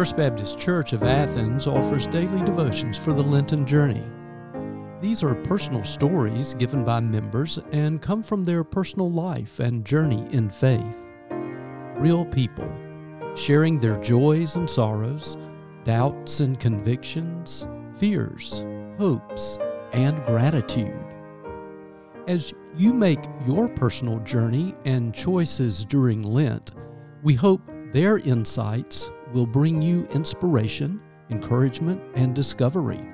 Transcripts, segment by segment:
First Baptist Church of Athens offers daily devotions for the Lenten journey. These are personal stories given by members and come from their personal life and journey in faith. Real people, sharing their joys and sorrows, doubts and convictions, fears, hopes, and gratitude. As you make your personal journey and choices during Lent, we hope their insights will bring you inspiration, encouragement, and discovery.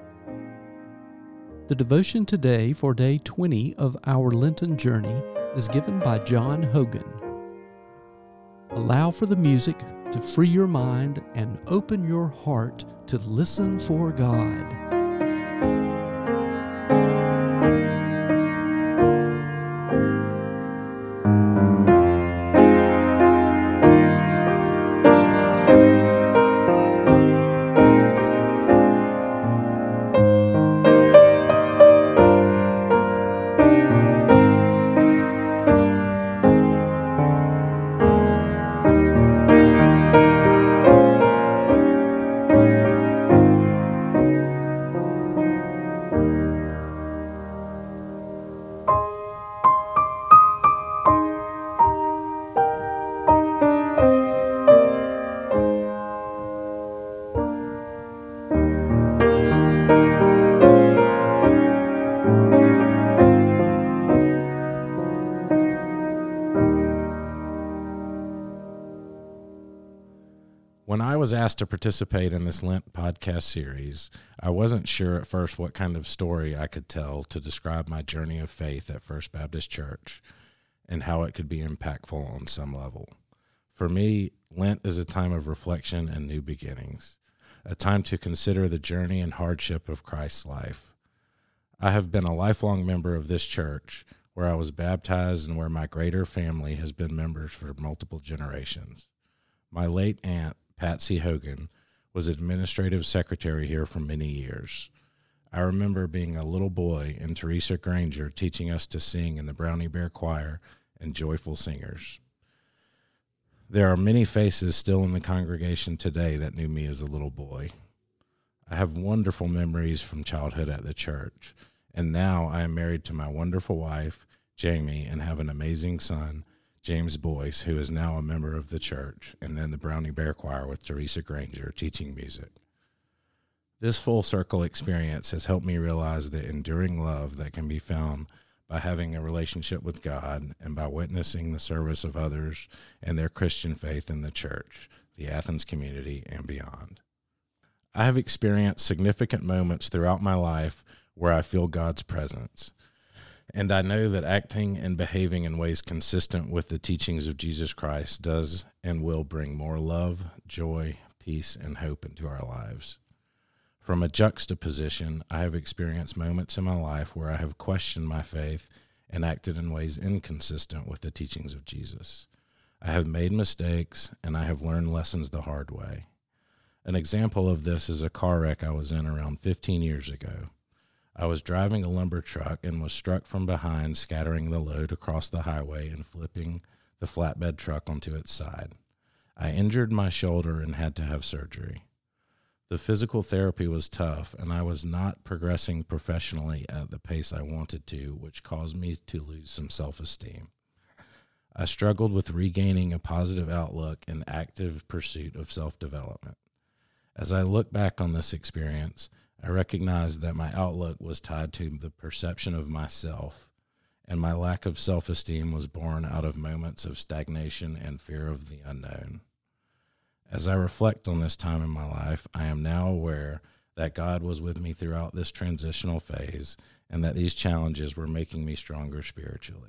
The devotion today for day 20 of our Lenten journey is given by John Hogan. Allow for the music to free your mind and open your heart to listen for God. When I was asked to participate in this Lent podcast series, I wasn't sure at first what kind of story I could tell to describe my journey of faith at First Baptist Church and how it could be impactful on some level. For me, Lent is a time of reflection and new beginnings, a time to consider the journey and hardship of Christ's life. I have been a lifelong member of this church, where I was baptized and where my greater family has been members for multiple generations. My late aunt, Patsy Hogan, was administrative secretary here for many years. I remember being a little boy and Teresa Granger teaching us to sing in the Brownie Bear Choir and Joyful Singers. There are many faces still in the congregation today that knew me as a little boy. I have wonderful memories from childhood at the church, and now I am married to my wonderful wife, Jamie, and have an amazing son, James Boyce, who is now a member of the church, and then the Brownie Bear Choir with Teresa Granger teaching music. This full circle experience has helped me realize the enduring love that can be found by having a relationship with God and by witnessing the service of others and their Christian faith in the church, the Athens community, and beyond. I have experienced significant moments throughout my life where I feel God's presence. And I know that acting and behaving in ways consistent with the teachings of Jesus Christ does and will bring more love, joy, peace, and hope into our lives. From a juxtaposition, I have experienced moments in my life where I have questioned my faith and acted in ways inconsistent with the teachings of Jesus. I have made mistakes, and I have learned lessons the hard way. An example of this is a car wreck I was in around 15 years ago. I was driving a lumber truck and was struck from behind, scattering the load across the highway and flipping the flatbed truck onto its side. I injured my shoulder and had to have surgery. The physical therapy was tough, and I was not progressing professionally at the pace I wanted to, which caused me to lose some self-esteem. I struggled with regaining a positive outlook and active pursuit of self-development. As I look back on this experience, I recognized that my outlook was tied to the perception of myself, and my lack of self-esteem was born out of moments of stagnation and fear of the unknown. As I reflect on this time in my life, I am now aware that God was with me throughout this transitional phase and that these challenges were making me stronger spiritually.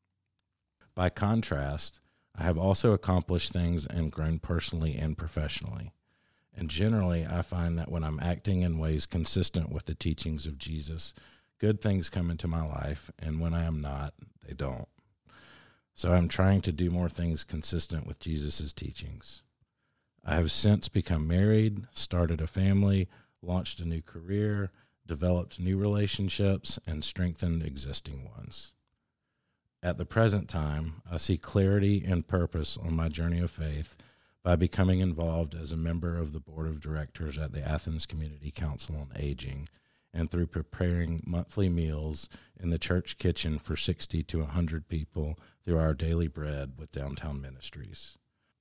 By contrast, I have also accomplished things and grown personally and professionally. And generally, I find that when I'm acting in ways consistent with the teachings of Jesus, good things come into my life, and when I am not, they don't. So I'm trying to do more things consistent with Jesus' teachings. I have since become married, started a family, launched a new career, developed new relationships, and strengthened existing ones. At the present time, I see clarity and purpose on my journey of faith by becoming involved as a member of the board of directors at the Athens Community Council on Aging, and through preparing monthly meals in the church kitchen for 60 to 100 people through our Daily Bread with Downtown Ministries.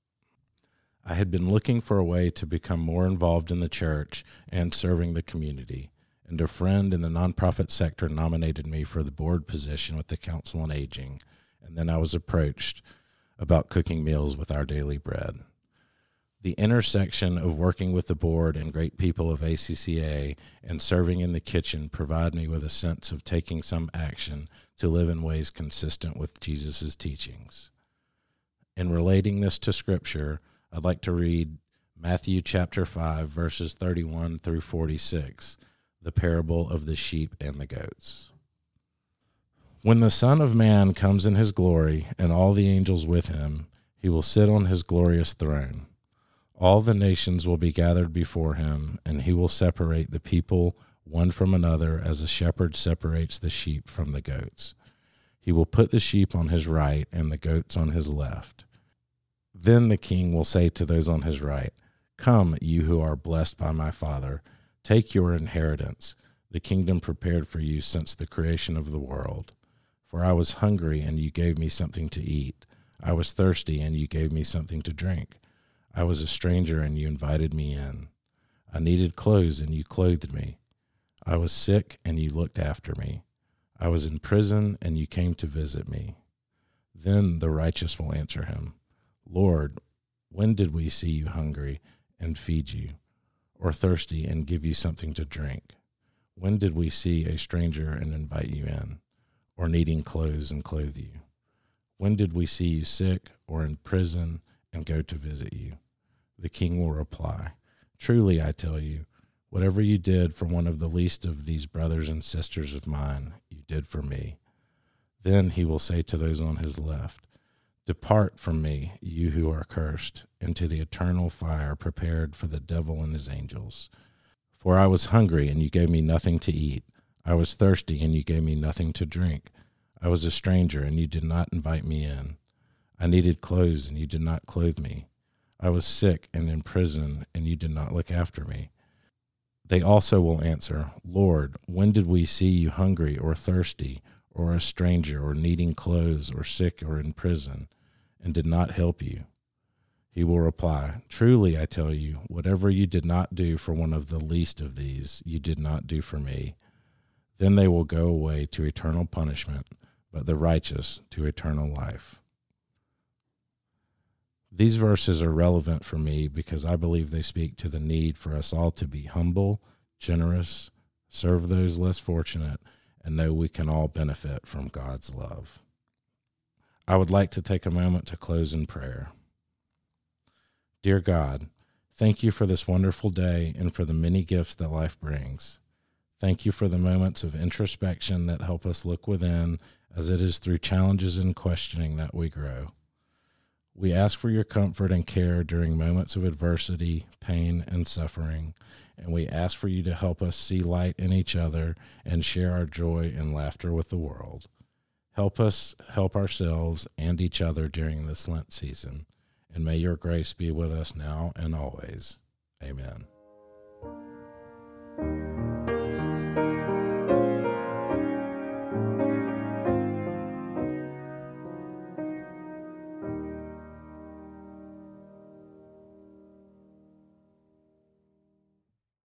I had been looking for a way to become more involved in the church and serving the community, and a friend in the nonprofit sector nominated me for the board position with the Council on Aging, and then I was approached about cooking meals with our Daily Bread. The intersection of working with the board and great people of ACCA and serving in the kitchen provide me with a sense of taking some action to live in ways consistent with Jesus' teachings. In relating this to Scripture, I'd like to read Matthew chapter 5, verses 31 through 46, the parable of the sheep and the goats. When the Son of Man comes in his glory and all the angels with him, he will sit on his glorious throne. All the nations will be gathered before him, and he will separate the people one from another as a shepherd separates the sheep from the goats. He will put the sheep on his right and the goats on his left. Then the king will say to those on his right, "Come, you who are blessed by my Father, take your inheritance, the kingdom prepared for you since the creation of the world. For I was hungry, and you gave me something to eat. I was thirsty, and you gave me something to drink. I was a stranger, and you invited me in. I needed clothes, and you clothed me. I was sick, and you looked after me. I was in prison, and you came to visit me." Then the righteous will answer him, "Lord, when did we see you hungry and feed you, or thirsty and give you something to drink? When did we see a stranger and invite you in, or needing clothes and clothe you? When did we see you sick or in prison and go to visit you?" The king will reply, "Truly I tell you, whatever you did for one of the least of these brothers and sisters of mine, you did for me." Then he will say to those on his left, "Depart from me, you who are cursed, into the eternal fire prepared for the devil and his angels. For I was hungry, and you gave me nothing to eat. I was thirsty, and you gave me nothing to drink. I was a stranger, and you did not invite me in. I needed clothes, and you did not clothe me. I was sick and in prison, and you did not look after me." They also will answer, "Lord, when did we see you hungry or thirsty, or a stranger, or needing clothes, or sick, or in prison, and did not help you?" He will reply, "Truly I tell you, whatever you did not do for one of the least of these, you did not do for me." Then they will go away to eternal punishment, but the righteous to eternal life. These verses are relevant for me because I believe they speak to the need for us all to be humble, generous, serve those less fortunate, and know we can all benefit from God's love. I would like to take a moment to close in prayer. Dear God, thank you for this wonderful day and for the many gifts that life brings. Thank you for the moments of introspection that help us look within, as it is through challenges and questioning that we grow. We ask for your comfort and care during moments of adversity, pain, and suffering, and we ask for you to help us see light in each other and share our joy and laughter with the world. Help us help ourselves and each other during this Lent season, and may your grace be with us now and always. Amen.